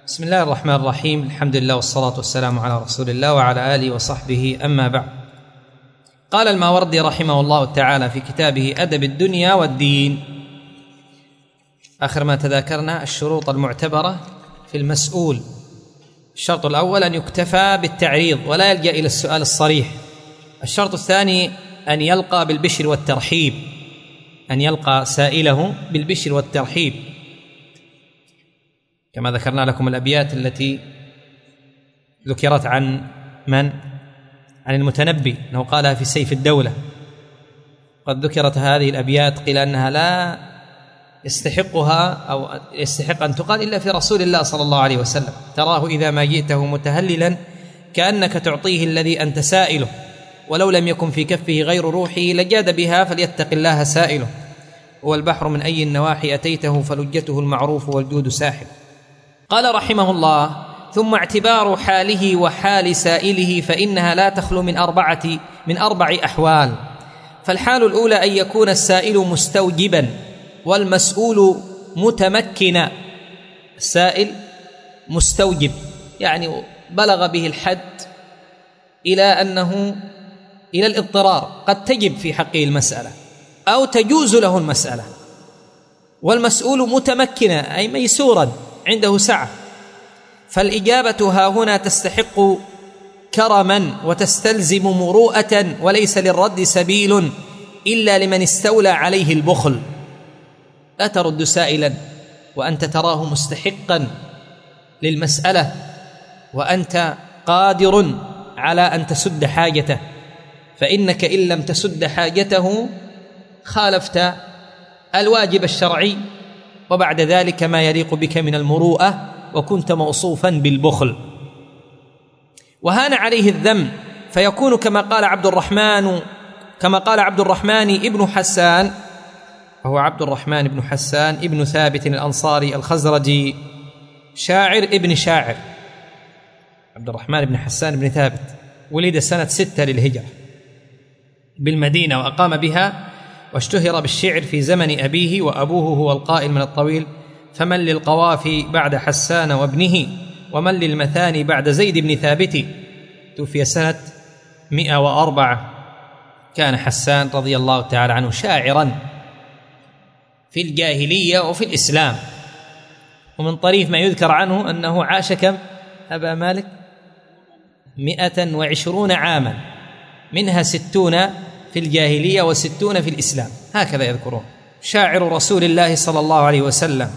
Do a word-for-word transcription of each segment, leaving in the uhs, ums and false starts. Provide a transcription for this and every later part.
بسم الله الرحمن الرحيم. الحمد لله والصلاة والسلام على رسول الله وعلى آله وصحبه، أما بعد. قال الماوردي رحمه الله تعالى في كتابه أدب الدنيا والدين، آخر ما تذاكرنا الشروط المعتبرة في المسؤول. الشرط الأول أن يكتفى بالتعريض ولا يلجأ إلى السؤال الصريح. الشرط الثاني أن يلقى بالبشر والترحيب، أن يلقى سائله بالبشر والترحيب، كما ذكرنا لكم الأبيات التي ذكرت عن من؟ عن المتنبي، أنه قالها في سيف الدولة. قد ذكرت هذه الأبيات قيل أنها لا يستحقها أو يستحق أن تقال إلا في رسول الله صلى الله عليه وسلم: تراه إذا ما جئته متهللا كأنك تعطيه الذي أنت سائله، ولو لم يكن في كفه غير روحه لجاد بها فليتق الله سائله، هو البحر من أي النواحي أتيته فلجته المعروف والجود ساحل. قال رحمه الله: ثم اعتبار حاله وحال سائله فإنها لا تخلو من أربعة من أربع أحوال. فالحال الأولى أن يكون السائل مستوجبا والمسؤول متمكنا. السائل مستوجب يعني بلغ به الحد إلى أنه إلى الاضطرار، قد تجب في حقه المسألة أو تجوز له المسألة. والمسؤول متمكنا أي ميسورا عنده سعة، فالإجابة ها هنا تستحق كرما وتستلزم مروءة، وليس للرد سبيل إلا لمن استولى عليه البخل. لا ترد سائلا وأنت تراه مستحقا للمسألة وأنت قادر على أن تسد حاجته، فإنك إن لم تسد حاجته خالفت الواجب الشرعي، وبعد ذلك ما يليق بك من المروءة، وكنت موصوفا بالبخل وهان عليه الذم، فيكون كما قال عبد الرحمن كما قال عبد الرحمن ابن حسان، وهو عبد الرحمن بن حسان ابن ثابت الأنصاري الخزرجي، شاعر ابن شاعر. عبد الرحمن بن حسان بن ثابت ولد سنة ستة للهجرة بالمدينة، وأقام بها واشتهر بالشعر في زمن أبيه، وأبوه هو القائل من الطويل: فمن للقوافي بعد حسان وابنه، ومن للمثاني بعد زيد بن ثابت. توفي سنة مئة وأربعة. كان حسان رضي الله تعالى عنه شاعرا في الجاهلية وفي الإسلام، ومن طريف ما يذكر عنه أنه عاش كم أبا مالك؟ مئة وعشرون عاما، منها ستون في الجاهلية وستون في الإسلام، هكذا يذكرون. شاعر رسول الله صلى الله عليه وسلم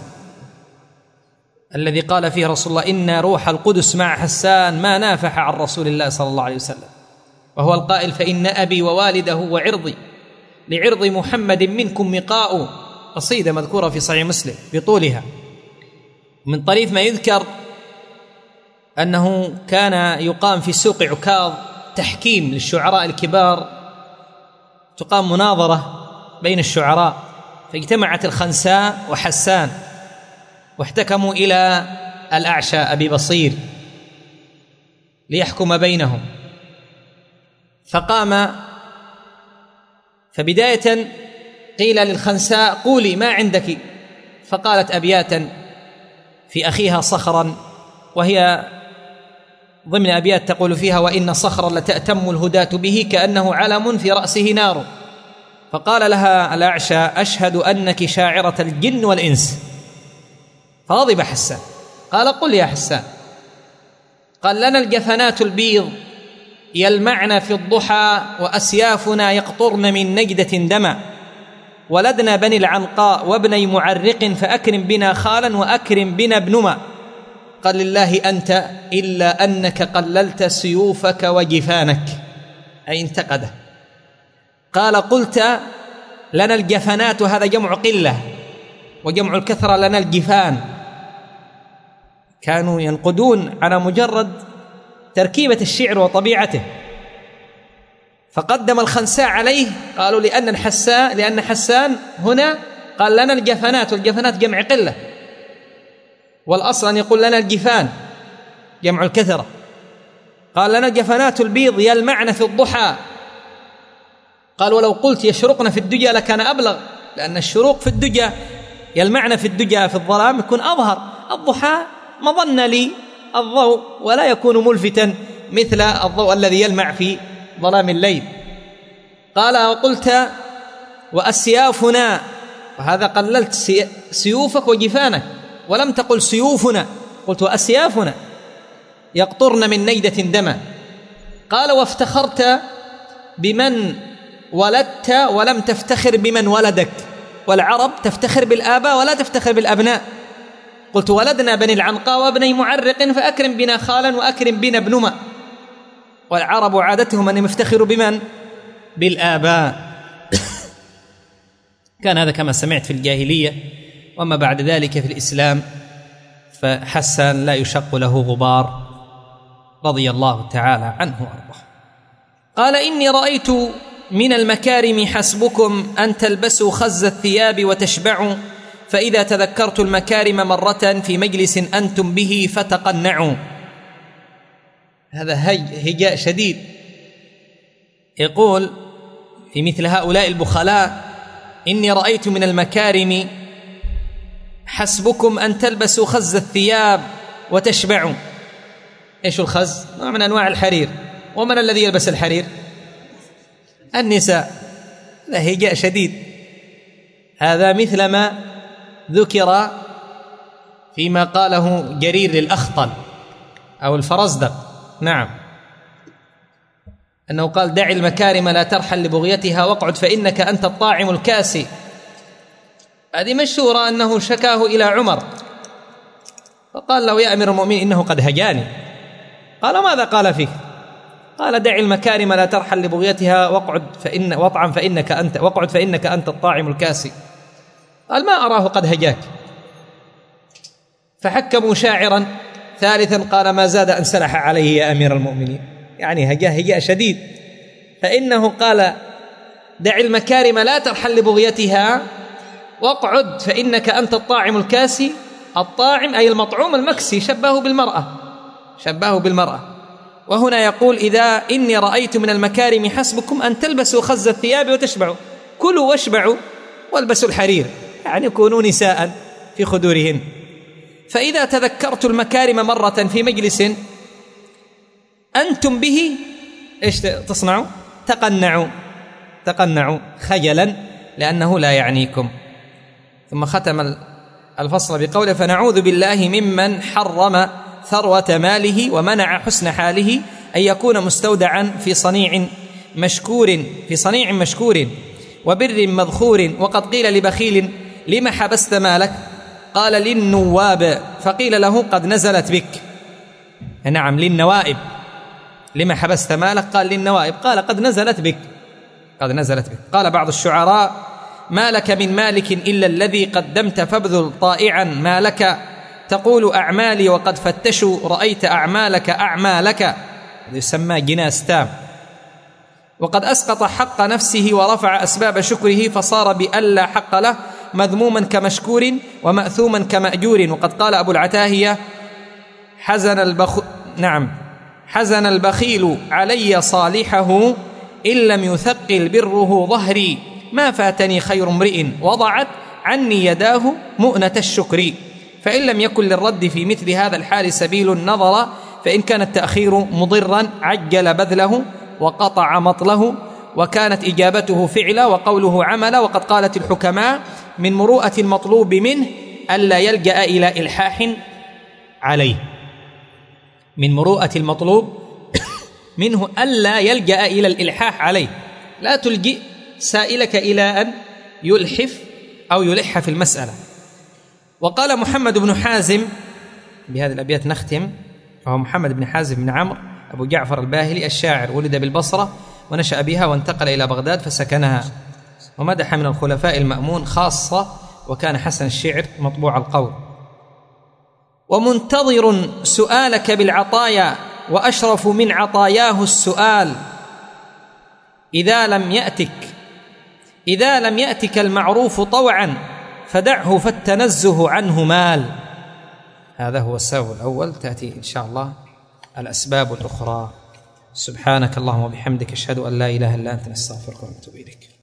الذي قال فيه رسول الله: إن روح القدس مع حسان ما نافح عن رسول الله صلى الله عليه وسلم، وهو القائل: فإن أبي ووالده وعرضي لعرض محمد منكم مقاء. قصيدة مذكورة في صحيح مسلم بطولها. من طريف ما يذكر أنه كان يقام في سوق عكاظ تحكيم للشعراء الكبار، تقام مناظرة بين الشعراء، فاجتمعت الخنساء وحسان واحتكموا إلى الأعشى أبي بصير ليحكم بينهم، فقام فبداية قيل للخنساء: قولي ما عندك، فقالت أبياتا في أخيها صخرا، وهي ضمن أبيات تقول فيها: وإن صخرا لتأتم الهداة به كأنه علم في رأسه نار. فقال لها الأعشى: أشهد أنك شاعرة الجن والإنس. فغضب حسان، قال: قل يا حسان. قال: لنا الجفنات البيض يلمعن في الضحى، وأسيافنا يقطرن من نجدة دما، ولدنا بني العنقاء وابني معرق، فأكرم بنا خالا وأكرم بنا ابنما. قال: لله أنت إلا أنك قللت سيوفك وجفانك، أي انتقده. قال: قلت لنا الجفنات، هذا جمع قلة، وجمع الكثرة لنا الجفان. كانوا ينقدون على مجرد تركيبة الشعر وطبيعته، فقدم الخنساء عليه. قالوا: لأن حسان لأن حسان هنا قال لنا الجفنات، والجفنات جمع قلة، والأصل أن يقول لنا الجفان جمع الكثرة. قال: لنا الجفنات البيض يلمعن في الضحى. قال: ولو قلت يشرقن في الدجى لكان أبلغ، لأن الشروق في الدجى، يلمعن في الدجى في الظلام، يكون أظهر. الضحى مظن لي الضوء ولا يكون ملفتا مثل الضوء الذي يلمع في ظلام الليل. قال وقلت وأسيافنا، وهذا قللت سيوفك وجفانك ولم تقل سيوفنا، قلت وأسيافنا يقطرن من نيدة دما. قال وافتخرت بمن ولدت ولم تفتخر بمن ولدك، والعرب تفتخر بالآباء ولا تفتخر بالأبناء. قلت ولدنا بني العنقاء وابني معرق فأكرم بنا خالا وأكرم بنا ابنما. والعرب عادتهم أن يفتخروا بمن؟ بالآباء. كان هذا كما سمعت في الجاهلية، وما بعد ذلك في الإسلام فحسن لا يشق له غبار رضي الله تعالى عنه وارضاه. قال إني رأيت من المكارم حسبكم أن تلبسوا خز الثياب وتشبعوا، فإذا تذكرت المكارم مرة في مجلس أنتم به فتقنعوا. هذا هجاء شديد، يقول في مثل هؤلاء البخلاء إني رأيت من المكارم حسبكم أن تلبسوا خز الثياب وتشبعوا. إيش الخز؟ نوع من أنواع الحرير. ومن الذي يلبس الحرير؟ النساء. هذا هجاء شديد. هذا مثل ما ذكر فيما قاله جرير للأخطل أو الفرزدق، نعم، أنه قال دع المكارم لا ترحل لبغيتها واقعد فإنك أنت الطاعم الكاسي. هذه مشهورة أنه شكاه إلى عمر فقال له يا أمير المؤمنين إنه قد هجاني. قال ماذا قال فيه؟ قال دع المكارم لا ترحل لبغيتها واقعد فإن واطعم فإنك أنت واقعد فإنك أنت الطاعم الكاسي. قال ما أراه قد هجاك. فحكموا شاعرا ثالثا قال ما زاد أن سلح عليه يا أمير المؤمنين، يعني هجاه هجاء شديد. فإنه قال دع المكارم لا ترحل لبغيتها واقعد فإنك أنت الطاعم الكاسي. الطاعم أي المطعوم المكسي، شبهه بالمرأة شبهه بالمرأة. وهنا يقول إذا إني رأيت من المكارم حسبكم أن تلبسوا خز الثياب وتشبعوا، كلوا واشبعوا والبسوا الحرير، يعني كونوا نساء في خدورهن. فإذا تذكرت المكارم مرة في مجلس أنتم به إيش تصنعوا؟ تقنعوا تقنعوا خجلا لأنه لا يعنيكم. ثم ختم الفصل بقوله فنعوذ بالله ممن حرم ثروة ماله ومنع حسن حاله أن يكون مستودعا في صنيع مشكور في صنيع مشكور وبر مذخور. وقد قيل لبخيل لما حبست مالك؟ قال للنواب، فقيل له قد نزلت بك. نعم للنوائب. لما حبست مالك؟ قال للنوائب. قال قد نزلت بك قد نزلت بك. قال بعض الشعراء ما لك من مالك إلا الذي قدمت فابذل طائعا ما لك، تقول أعمالي وقد فتشوا رأيت أعمالك أعمالك. يسمى جناس تام. وقد أسقط حق نفسه ورفع أسباب شكره فصار بألا حق له مذموما كمشكور ومأثوما كمأجور. وقد قال أبو العتاهية حزن البخ... نعم حزن البخيل علي صالحه إن لم يثقل بره ظهري، ما فاتني خير امرئ وضعت عني يداه مؤنة الشكر. فإن لم يكن للرد في مثل هذا الحال سبيل النظر، فإن كان التأخير مضرا عجل بذله وقطع مطله، وكانت إجابته فعلا وقوله عملا. وقد قالت الحكماء من مروءة المطلوب منه ألا يلجأ إلى إلحاح عليه. من مروءة المطلوب منه ألا يلجأ إلى الإلحاح عليه، لا تلجئ سائلك إلى أن يلحف أو يلح في المسألة. وقال محمد بن حازم، بهذه الأبيات نختم، فهو محمد بن حازم بن عمرو أبو جعفر الباهلي الشاعر، ولد بالبصرة ونشأ بها وانتقل إلى بغداد فسكنها، ومدح من الخلفاء المأمون خاصة، وكان حسن الشعر مطبوع القول. ومنتظر سؤالك بالعطايا وأشرف من عطاياه السؤال، إذا لم يأتك إذا لم يأتك المعروف طوعا فدعه فالتنزه عنه مال. هذا هو السبب الأول، تأتي إن شاء الله الأسباب الأخرى. سبحانك اللهم وبحمدك أشهد أن لا إله إلا أنت نستغفرك ونتوب إليك.